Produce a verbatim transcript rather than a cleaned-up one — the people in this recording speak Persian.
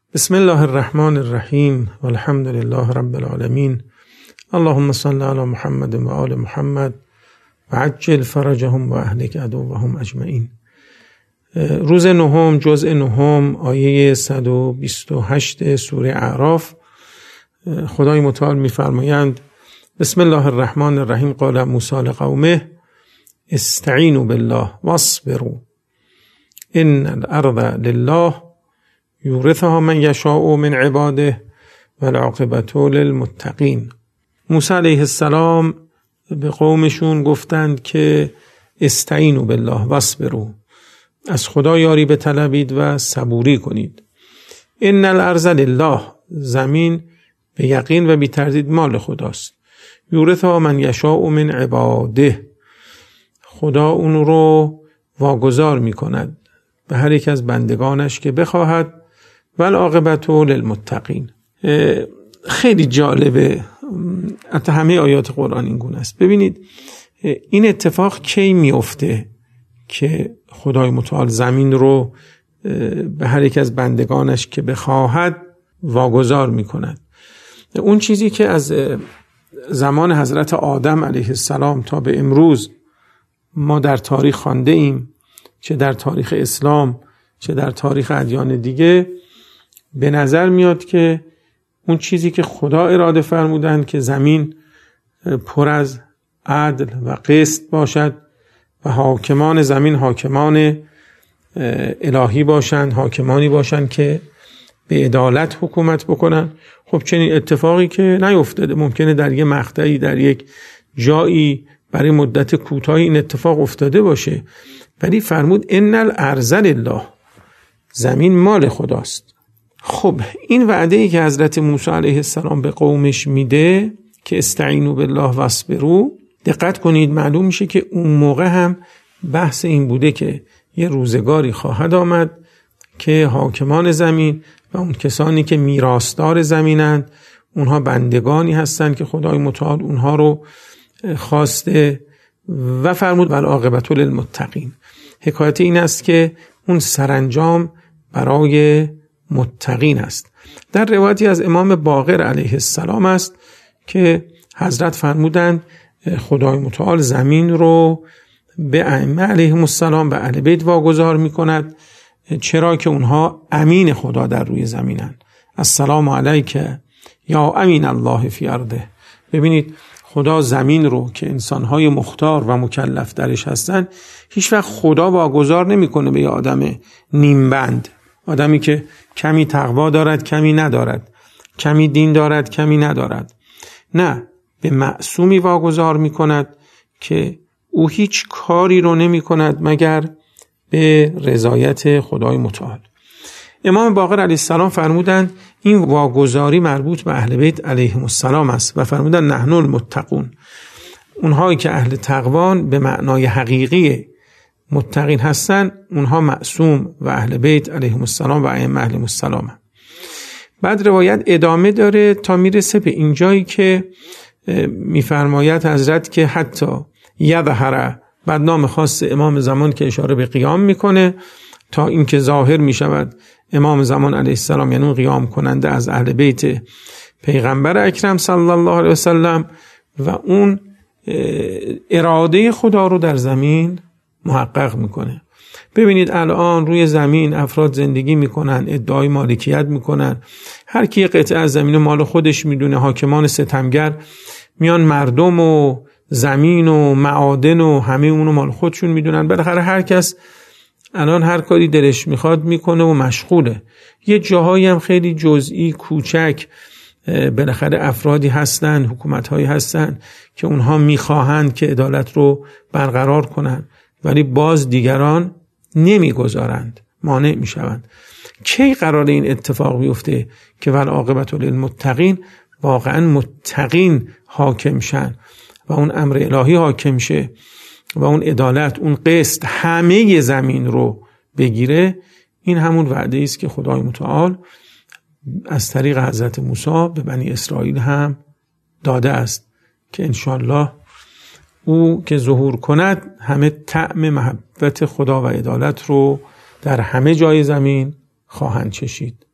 بسم الله الرحمن الرحیم والحمد لله رب العالمین. اللهم صل علی محمد و آل محمد و عجل فرجهم و اهلک عدوهم اجمعین. روز نهم، جزء نهم، آیه صد و بیست و هشت سوره اعراف، خدای متعال می‌فرمایند: بسم الله الرحمن الرحیم. قال موسی لقومه استعینوا بالله واصبروا ان الارض لله یورثها من یشاء من عباده والعاقبة للمتقین. موسی علیه السلام به قومشون گفتند که استعینوا بالله واصبروا، از خدا یاری بطلبید و صبوری کنید. ان الارض لله، زمین به یقین و بی تردید مال خداست. یورثها من یشاء من عباده، خدا اون رو واگذار می کند به هر یک از بندگانش که بخواهد. والعاقبة للمتقین. خیلی جالبه، حتی همه آیات قرآن این گونه است. ببینید این اتفاق کی میفته که خدای متعال زمین رو به هر یک از بندگانش که بخواهد واگذار می کند. اون چیزی که از زمان حضرت آدم علیه السلام تا به امروز ما در تاریخ خوانده ایم، چه در تاریخ اسلام چه در تاریخ ادیان دیگه، به نظر میاد که اون چیزی که خدا اراده فرمودند که زمین پر از عدل و قسط باشد و حاکمان زمین حاکمان الهی باشند، حاکمانی باشند که به عدالت حکومت بکنن. خب چنین اتفاقی که نیفتاده، ممکنه در یک مقطعی در یک جایی برای مدت کوتاهی این اتفاق افتاده باشه، ولی فرمود ان الارض لله، زمین مال خداست. خب این وعده ای که حضرت موسی علیه السلام به قومش میده که استعینوا بالله واصبروا، دقت کنید معلوم میشه که اون موقع هم بحث این بوده که یه روزگاری خواهد آمد که حاکمان زمین و اون کسانی که میراثدار زمینند، اونها بندگانی هستند که خدای متعال اونها رو خواسته و فرمود والعاقبة للمتقین. حکایت این است که اون سرانجام برای متقین است. در روایتی از امام باقر علیه السلام است که حضرت فرمودند خدای متعال زمین رو به ائمه علیهم السلام و اهل بیت واگذار می کند، چرا که اونها امین خدا در روی زمینند. السلام علیک یا امین الله فی ارضه. ببینید خدا زمین رو که انسانهای مختار و مکلف درش هستند هیچ وقت خدا واگذار نمی کنه به یه آدم نیمبند، آدمی که کمی تقوا دارد کمی ندارد، کمی دین دارد کمی ندارد. نه، به معصومی واگذار می کند که او هیچ کاری رو نمی کند مگر به رضایت خدای متعال. امام باقر علیه السلام فرمودند این واگذاری مربوط به اهل بیت علیهم السلام است و فرمودند نحن المتقون، اونهایی که اهل تقوان به معنای حقیقی متقین هستن، اونها معصوم و اهل بیت علیهم السلام و ائمه علیهم السلام. بعد روایت ادامه داره تا میرسه به اینجایی که میفرماید حضرت که حتی یظهر، بعد نام خاص امام زمان که اشاره به قیام میکنه، تا اینکه ظاهر میشود امام زمان علیه السلام، یعنی قیام کننده از اهل بیت پیغمبر اکرم صلی الله علیه وسلم و اون اراده خدا رو در زمین محقق میکنه. ببینید الان روی زمین افراد زندگی میکنن، ادعای مالکیت میکنن، هر کی قطعه از زمین مال خودش میدونه. حاکمان ستمگر میان مردم و زمین و معادن و همه اونو مال خودشون میدونن. بالاخره هر کس الان هر کاری دلش میخواد میکنه و مشغوله. یه جاهایی هم خیلی جزئی کوچک بالاخره افرادی هستن، حکومت‌هایی هستن که اونها میخواهند که عدالت رو برقرار کنن، ولی باز دیگران نمیگذارند، مانع میشوند. کی قرار این اتفاق بیفته که والعاقبة للمتقین، واقعا متقین حاکم شن و اون امر الهی حاکم شه و اون عدالت، اون قسط همه زمین رو بگیره؟ این همون وعده است که خدای متعال از طریق حضرت موسی به بنی اسرائیل هم داده است که انشالله او که ظهور کند همه طعم محبت خدا و عدالت رو در همه جای زمین خواهند چشید.